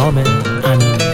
نام امینی.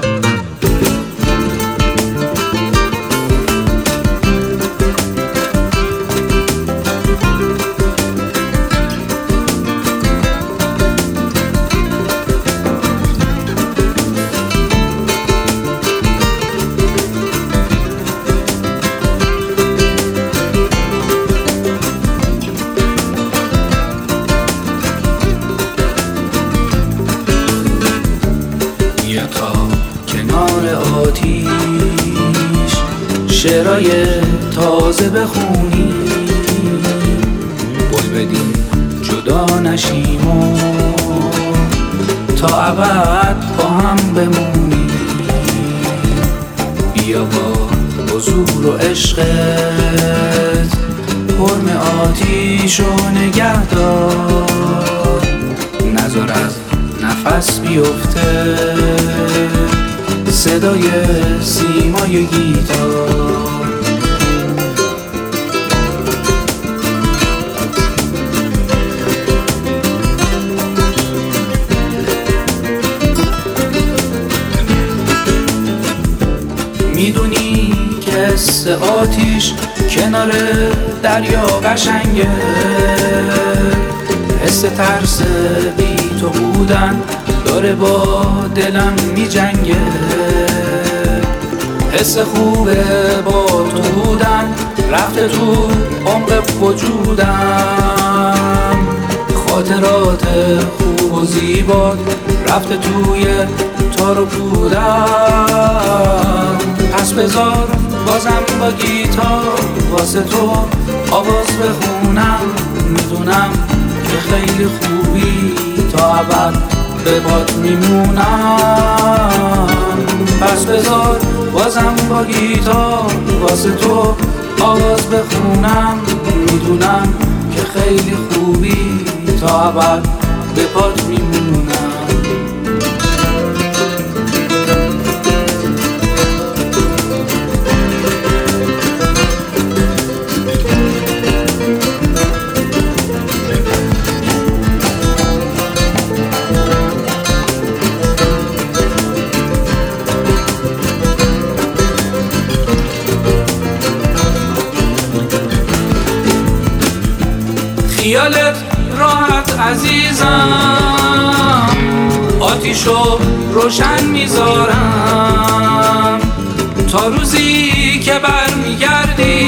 تا کنار آتیش شعرهای تازه بخونی، بل بدیم جدا نشیم و تا ابد با هم بمونی. بیا با حضور و عشقت حرم آتیش و نگه دار، نذار از نفس بیفته صدای سیمای گیتار. میدونی که حس آتیش کنار دریا قشنگه، حس ترس بی تو بودن داره با دلم می جنگه، حس خوبه با تو بودن رفته تو عمق وجودم، خاطرات خوب و زیبا رفته توی تار و پودم. پس بذار بازم با گیتار واسه تو آواز بخونم، میدونم که خیلی خوبی تا ابد به باد میمونم. پس بذار بازم با گیتار واسه تو آواز بخونم، میدونم که خیلی خوبی تا ابد به باد میمونم. خیالت راحت عزیزم، آتیشو روشن میذارم تا روزی که برمیگردی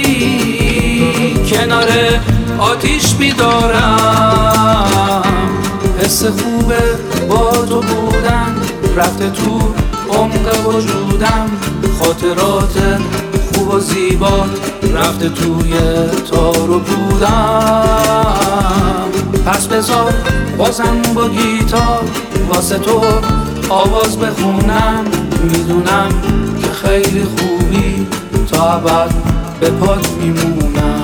کنار آتیش بیدارم. حس خوبه با تو بودن رفته تو عمق وجودم، خاطرات خوب و زیبا رفته توی تار و پودم. پس بذار بازم با گیتار واسه تو آواز بخونم، میدونم که خیلی خوبی تا ابد به پات میمونم.